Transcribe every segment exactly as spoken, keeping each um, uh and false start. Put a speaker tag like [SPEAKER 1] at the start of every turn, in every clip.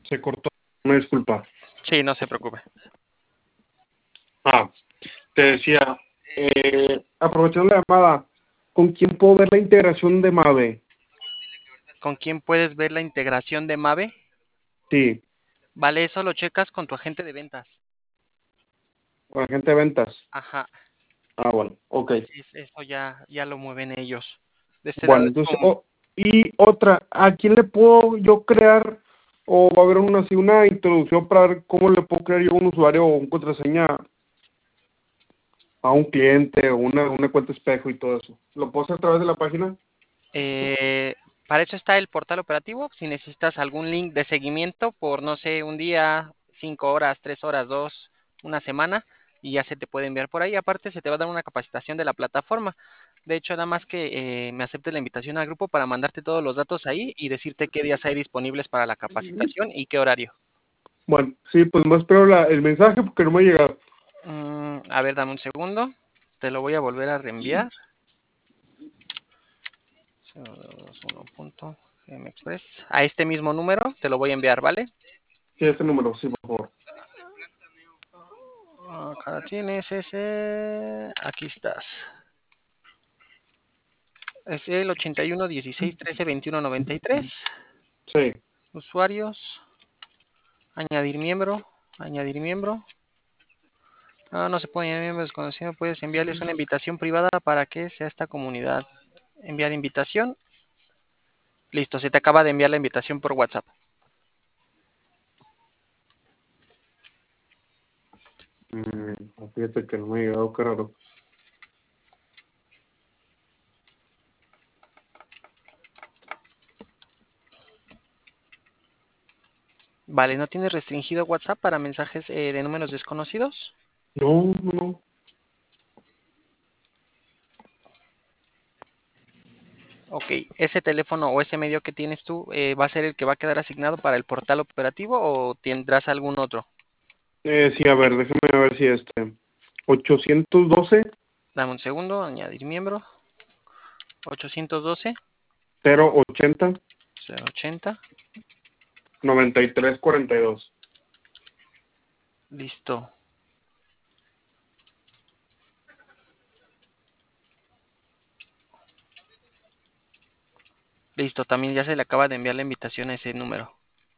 [SPEAKER 1] Se cortó. Una disculpa.
[SPEAKER 2] Sí, no se preocupe.
[SPEAKER 1] Ah, te decía, eh, aprovechando la llamada, ¿con quién puedo ver la integración de Mave?
[SPEAKER 2] ¿Con quién puedes ver la integración de Mave?
[SPEAKER 1] Sí,
[SPEAKER 2] Vale, eso lo checas con tu agente de ventas.
[SPEAKER 1] con la gente de ventas.
[SPEAKER 2] Ajá,
[SPEAKER 1] Ah, bueno, ok.
[SPEAKER 2] es- eso ya, ya lo mueven ellos. De este lado
[SPEAKER 1] Bueno,
[SPEAKER 2] es
[SPEAKER 1] entonces,
[SPEAKER 2] como,
[SPEAKER 1] oh, y otra, ¿a quién le puedo yo crear o va a haber una, así, una introducción para ver cómo le puedo crear yo un usuario o una contraseña a un cliente o una, una cuenta espejo y todo eso? ¿Lo puedo hacer a través de la página?
[SPEAKER 2] eh, para eso está el portal operativo. Si necesitas algún link de seguimiento por, no sé, un día, cinco horas, tres horas, dos, una semana, y ya se te puede enviar por ahí. Aparte, se te va a dar una capacitación de la plataforma. De hecho, nada más que eh, me aceptes la invitación al grupo para mandarte todos los datos ahí y decirte qué días hay disponibles para la capacitación y qué horario.
[SPEAKER 1] Bueno, sí, pues más espero la, el mensaje porque no me ha llegado.
[SPEAKER 2] Mm, a ver, dame un segundo. Te lo voy a volver a reenviar. cero dos uno punto gmexpress. A este mismo número te lo voy a enviar, ¿vale?
[SPEAKER 1] Sí, ese número, sí, por favor.
[SPEAKER 2] Acá tienes ese. Aquí estás. Es el ochenta y uno dieciséis trece veintiuno noventa y tres.
[SPEAKER 1] Sí.
[SPEAKER 2] Usuarios. Añadir miembro. Añadir miembro. No, no se puede añadir miembro desconocido. Puedes enviarles una invitación privada para que sea esta comunidad. Enviar invitación. Listo, se te acaba de enviar la invitación por WhatsApp.
[SPEAKER 1] Mm, fíjate que no me ha llegado, qué raro.
[SPEAKER 2] Vale, ¿no tienes restringido WhatsApp para mensajes eh, de números desconocidos?
[SPEAKER 1] No, no, no.
[SPEAKER 2] Ok, ese teléfono o ese medio que tienes tú eh, va a ser el que va a quedar asignado para el portal operativo o tendrás algún otro.
[SPEAKER 1] Eh, sí, a ver, déjame ver si este. ochocientos doce
[SPEAKER 2] Dame un segundo, añadir miembro. ochocientos doce
[SPEAKER 1] cero ochenta
[SPEAKER 2] cero ochenta.
[SPEAKER 1] noventa y tres cuarenta y dos.
[SPEAKER 2] Listo. Listo, también ya se le acaba de enviar la invitación a ese número.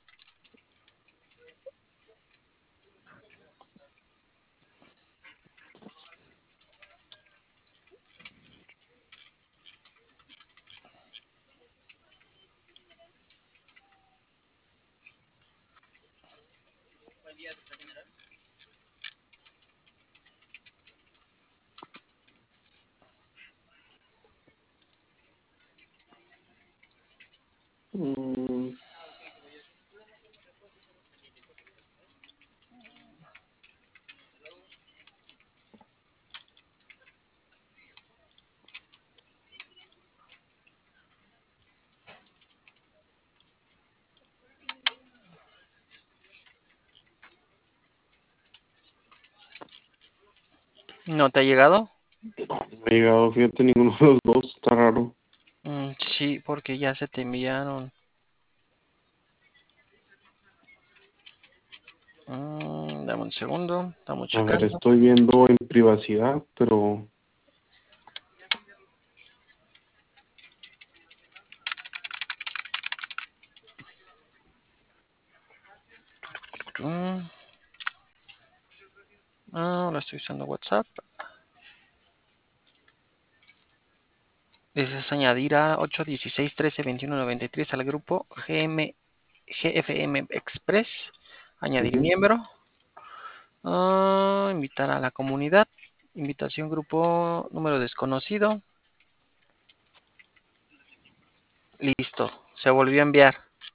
[SPEAKER 1] Mm,
[SPEAKER 2] ¿No te ha llegado?
[SPEAKER 1] no me ha llegado, fíjate, ninguno de los dos, está raro.
[SPEAKER 2] Mm, sí, porque ya se te enviaron. Mm, dame un segundo, estamos
[SPEAKER 1] A ver,
[SPEAKER 2] checando.
[SPEAKER 1] estoy viendo en privacidad, pero
[SPEAKER 2] Mm, ah, ahora estoy usando WhatsApp. Deseas añadir a ocho dieciséis trece veintiuno noventa y tres al grupo G M, G F M Express. Añadir
[SPEAKER 1] ujú.
[SPEAKER 2] miembro. Ah, invitar a la comunidad. Invitación grupo número desconocido. Listo. Se volvió a enviar.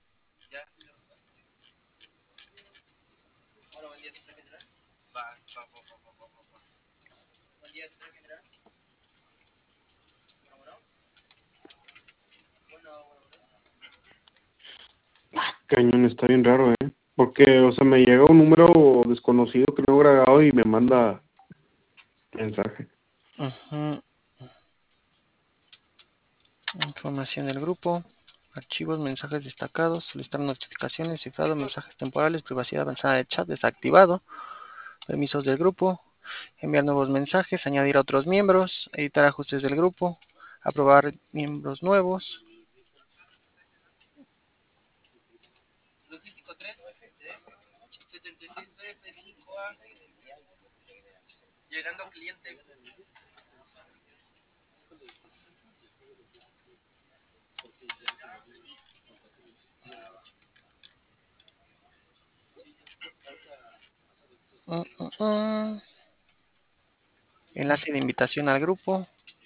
[SPEAKER 1] Cañón, está bien raro, ¿eh? Porque, o sea, me llega un número desconocido que no he grabado y me manda mensaje.
[SPEAKER 2] Ujú. Información del grupo. archivos, mensajes destacados, solicitar notificaciones, cifrado, mensajes temporales, privacidad avanzada de chat desactivado, permisos del grupo, enviar nuevos mensajes, añadir a otros miembros, editar ajustes del grupo, aprobar miembros nuevos. Llegando cliente. Uh, uh, uh. Enlace de invitación al grupo.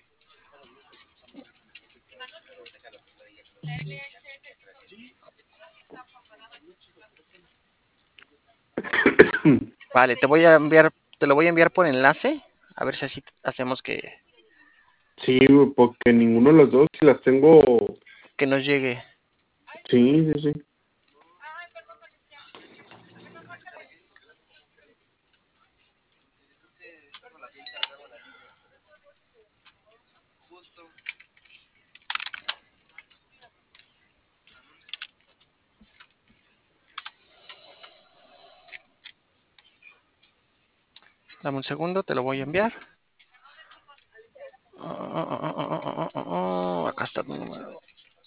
[SPEAKER 2] Vale, te voy a enviar, te lo voy a enviar por enlace, a ver si así hacemos que,
[SPEAKER 1] Sí, porque ninguno de los dos, si las tengo,
[SPEAKER 2] que nos llegue.
[SPEAKER 1] sí, sí, sí.
[SPEAKER 2] Dame un segundo, te lo voy a enviar. Uh, uh, uh, uh, uh, acá está tu número.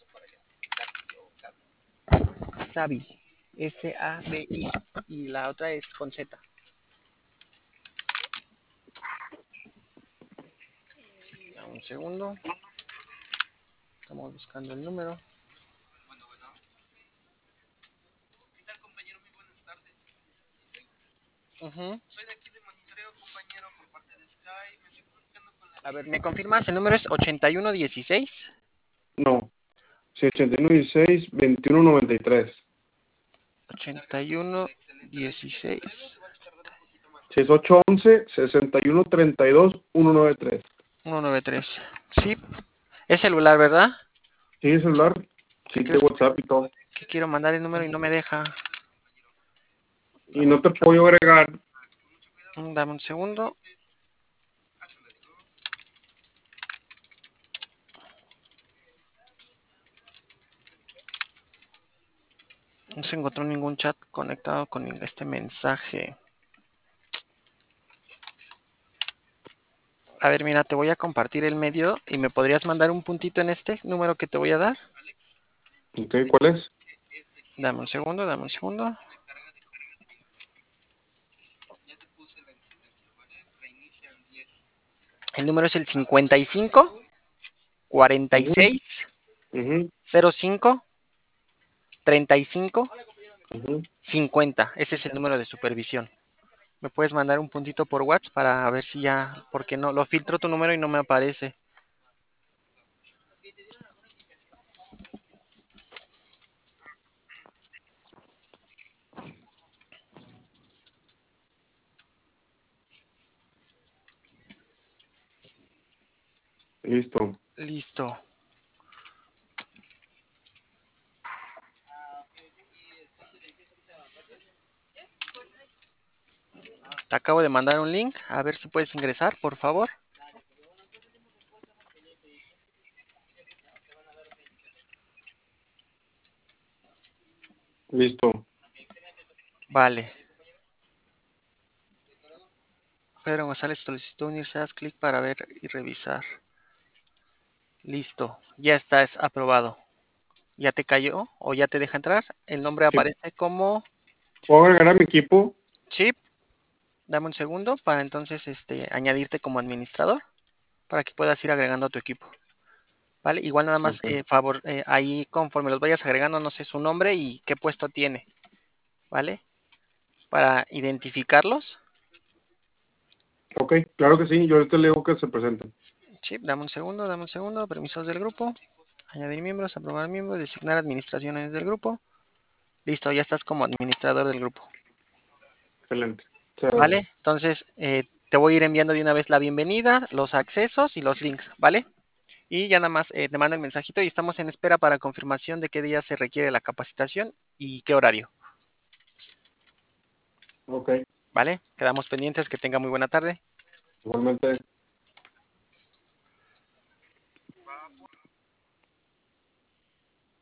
[SPEAKER 2] Sabi, S A B I, y la otra es con Z. Dame un segundo. Estamos buscando el número. Uh-huh. A ver, ¿me confirmas? El número es ochenta y uno dieciséis.
[SPEAKER 1] No, sí, ochenta y uno dieciséis, veintiuno noventa y tres.
[SPEAKER 2] ochenta y uno dieciséis.
[SPEAKER 1] Sí, es ocho once, sesenta y uno treinta y dos, ciento noventa y tres.
[SPEAKER 2] ciento noventa y tres. Sí, es celular, ¿verdad?
[SPEAKER 1] Sí, es celular,
[SPEAKER 2] ¿Qué
[SPEAKER 1] sí, de
[SPEAKER 2] crees
[SPEAKER 1] WhatsApp y todo.
[SPEAKER 2] que quiero mandar el número y no me deja?
[SPEAKER 1] Y no te puedo agregar.
[SPEAKER 2] Dame un segundo. No se encontró ningún chat conectado con este mensaje. A ver, mira, te voy a compartir el medio y me podrías mandar un puntito en este número que te voy a dar.
[SPEAKER 1] Ok, ¿cuál es?
[SPEAKER 2] Dame un segundo, dame un segundo. El número es el cincuenta y cinco cuarenta y
[SPEAKER 1] Uh-huh,
[SPEAKER 2] seis
[SPEAKER 1] uh-huh,
[SPEAKER 2] cero cinco treinta y cinco
[SPEAKER 1] uh-huh.
[SPEAKER 2] cincuenta. Ese es el número de supervisión. Me puedes mandar un puntito por WhatsApp para ver si ya, porque no, lo filtro tu número y no me aparece.
[SPEAKER 1] Listo.
[SPEAKER 2] Listo. Te acabo de mandar un link. A ver si puedes ingresar, por favor.
[SPEAKER 1] Listo.
[SPEAKER 2] Vale. Pedro González solicitó unirse. Haz clic para ver y revisar. Listo. Ya estás aprobado. ¿Ya te cayó o ya te deja entrar? El nombre
[SPEAKER 1] Sí,
[SPEAKER 2] aparece como
[SPEAKER 1] puedo agregar a mi equipo.
[SPEAKER 2] Chip. Dame un segundo para entonces este, añadirte como administrador para que puedas ir agregando a tu equipo. ¿Vale? Igual nada más,
[SPEAKER 1] Ok,
[SPEAKER 2] eh, favor, eh, ahí conforme los vayas agregando, no sé su nombre y qué puesto tiene. ¿Vale? Para identificarlos.
[SPEAKER 1] ok, claro que sí. Yo ahorita le digo que se presenten.
[SPEAKER 2] Chip, dame un segundo, dame un segundo. Permisos del grupo. Añadir miembros, aprobar miembros, designar administraciones del grupo. Listo, ya estás como administrador del grupo.
[SPEAKER 1] Excelente. Muchas
[SPEAKER 2] ¿Vale?
[SPEAKER 1] gracias.
[SPEAKER 2] Entonces, eh, te voy a ir enviando de una vez la bienvenida, los accesos y los links, ¿vale? Y ya nada más eh, te mando el mensajito y estamos en espera para confirmación de qué día se requiere la capacitación y qué horario,
[SPEAKER 1] Ok,
[SPEAKER 2] ¿vale? Quedamos pendientes, que tenga muy buena tarde.
[SPEAKER 1] igualmente.